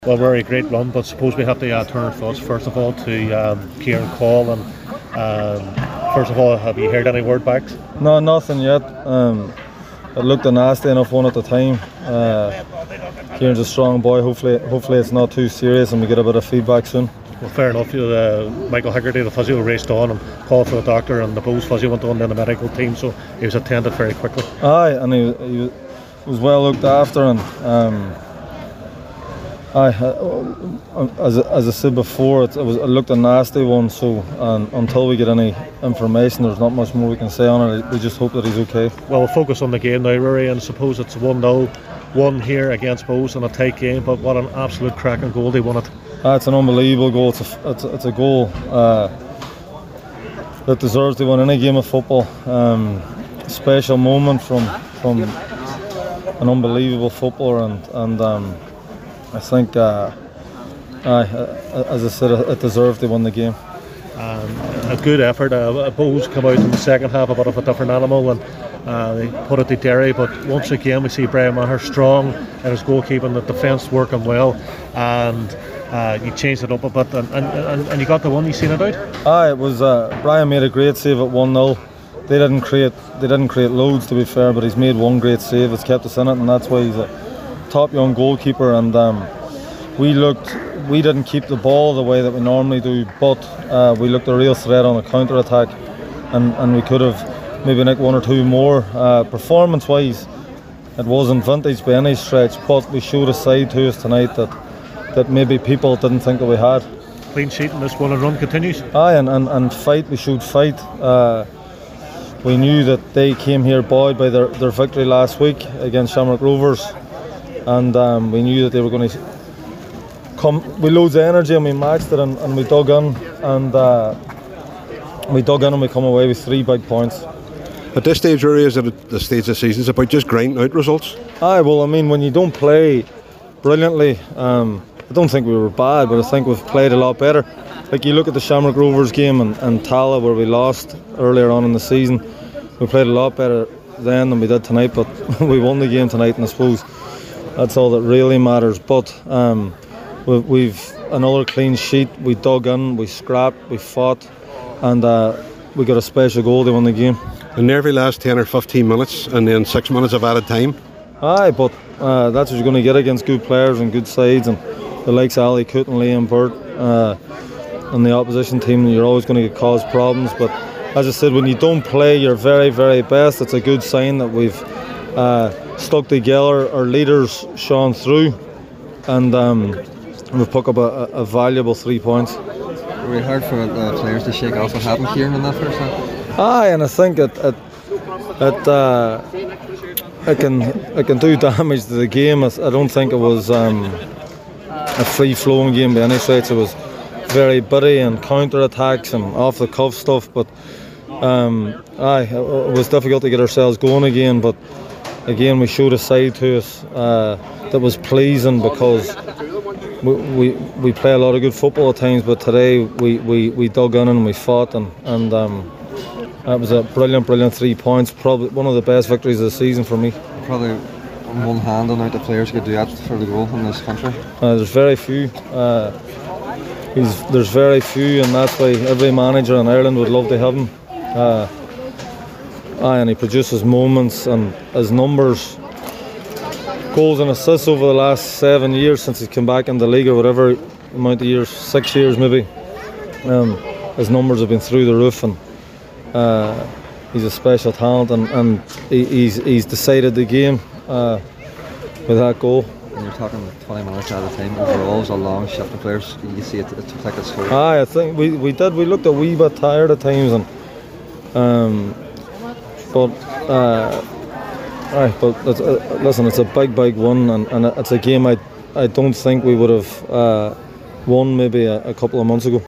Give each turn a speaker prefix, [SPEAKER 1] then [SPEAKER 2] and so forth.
[SPEAKER 1] Well, we're a great run, but suppose we have to turn our thoughts first of all to Kieran Call. And first of all, have you heard any word back?
[SPEAKER 2] No, nothing yet. It looked a nasty enough one at the time. Kieran's a strong boy. Hopefully it's not too serious and we get a bit of feedback soon.
[SPEAKER 1] Well, fair enough. Michael Haggerty, the physio, raced on and called for the doctor, and the Bohs physio went on to the medical team, so he was attended very quickly.
[SPEAKER 2] Aye, and he was well looked after, and as I said before, it looked a nasty one. So until we get any information, there's not much more we can say on it. We just hope that he's okay.
[SPEAKER 1] Well, we'll focus on the game now, Rory, and suppose it's 1-0, won here against Bohs in a tight game, but what an absolute cracking goal they won it.
[SPEAKER 2] It's an unbelievable goal. It's a goal that deserves to win any game of football. Special moment from an unbelievable footballer, and I think, as I said, it deserved to win the game.
[SPEAKER 1] A good effort. Bohs come out in the second half a bit of a different animal, and they put it to Derry, but once again we see Brian Maher strong in his goalkeeping, the defence working well, and you changed it up a bit, and you got the one. You seen it out?
[SPEAKER 2] It was Brian made a great save at 1-0. They didn't create loads, to be fair, but he's made one great save. It's kept us in it, and that's why he's a top young goalkeeper. And we didn't keep the ball the way that we normally do, but we looked a real threat on a counter attack, and we could have maybe nicked one or two more. Performance wise, it wasn't vintage by any stretch, but we showed a side to us tonight that maybe people didn't think that we had.
[SPEAKER 1] Clean sheet and this one and run continues.
[SPEAKER 2] And fight, we showed fight. We knew that they came here buoyed by their victory last week against Shamrock Rovers, and we knew that they were going to come with loads of energy, and we matched it, and we dug in, and we come away with 3 big points.
[SPEAKER 3] At this stage, Rory, is it at the stage of the season, it's about just grinding out results?
[SPEAKER 2] Well, I mean, when you don't play brilliantly, I don't think we were bad, but I think we've played a lot better. Like, you look at the Shamrock Rovers game and Tala, where we lost earlier on in the season, we played a lot better then than we did tonight, but we won the game tonight, and I suppose that's all that really matters. But we've another clean sheet. We dug in, we scrapped, we fought, and we got a special goal to win the game.
[SPEAKER 3] And every last 10 or 15 minutes, and then 6 minutes of added time.
[SPEAKER 2] But that's what you're going to get against good players and good sides, and the likes of Ali Coote and Liam Burt and the opposition team. You're always going to get caused problems, but as I said, when you don't play your very, very best, it's a good sign that we've stuck together. Our leaders shone through, and we've picked up a valuable 3 points.
[SPEAKER 4] We heard from the players to shake off what happened here in that first half.
[SPEAKER 2] And I think it can do damage to the game. I don't think it was a free-flowing game by any stretch. It was very bitty and counter-attacks and off-the-cuff stuff, but it was difficult to get ourselves going again. But again, we showed a side to us that was pleasing, because we play a lot of good football at times, but today we dug in and we fought, and that was a brilliant 3 points. Probably one of the best victories of the season for me.
[SPEAKER 4] Probably on one hand on out the players could do that for the goal in this country.
[SPEAKER 2] There's very few. There's very few, and that's why every manager in Ireland would love to have him. And he produces moments, and his numbers, goals and assists over the last 7 years since he's come back in the league, or whatever amount of years, 6 years maybe. His numbers have been through the roof, and he's a special talent, and he's decided the game with that goal.
[SPEAKER 4] And you're talking 20 minutes at a time. Overall, it was a long shift. The players, you see it took like a slow.
[SPEAKER 2] I think we did. We looked a wee bit tired at times, and but listen, it's a big one, and it's a game I don't think we would have won maybe a couple of months ago.